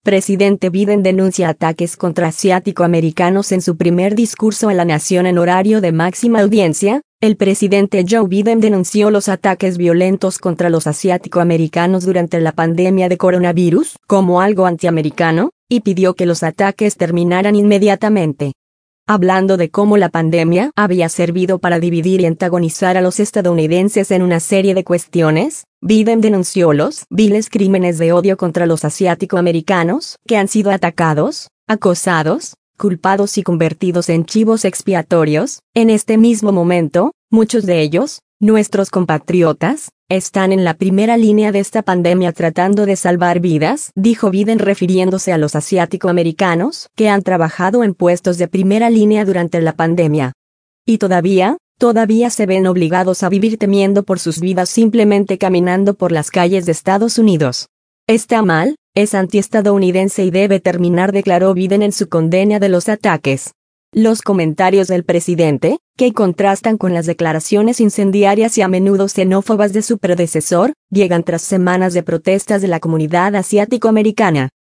Presidente Biden denuncia ataques contra asiático-americanos en su primer discurso a la nación en horario de máxima audiencia. El presidente Joe Biden denunció los ataques violentos contra los asiático-americanos durante la pandemia de coronavirus como algo antiamericano, y pidió que los ataques terminaran inmediatamente. Hablando de cómo la pandemia había servido para dividir y antagonizar a los estadounidenses en una serie de cuestiones, Biden denunció los viles crímenes de odio contra los asiático-americanos, que han sido atacados, acosados, culpados y convertidos en chivos expiatorios. En este mismo momento, muchos de ellos, nuestros compatriotas, están en la primera línea de esta pandemia tratando de salvar vidas, dijo Biden refiriéndose a los asiático-americanos que han trabajado en puestos de primera línea durante la pandemia. Y todavía se ven obligados a vivir temiendo por sus vidas simplemente caminando por las calles de Estados Unidos. Está mal, es antiestadounidense y debe terminar, declaró Biden en su condena de los ataques. Los comentarios del presidente, que contrastan con las declaraciones incendiarias y a menudo xenófobas de su predecesor, llegan tras semanas de protestas de la comunidad asiático-americana.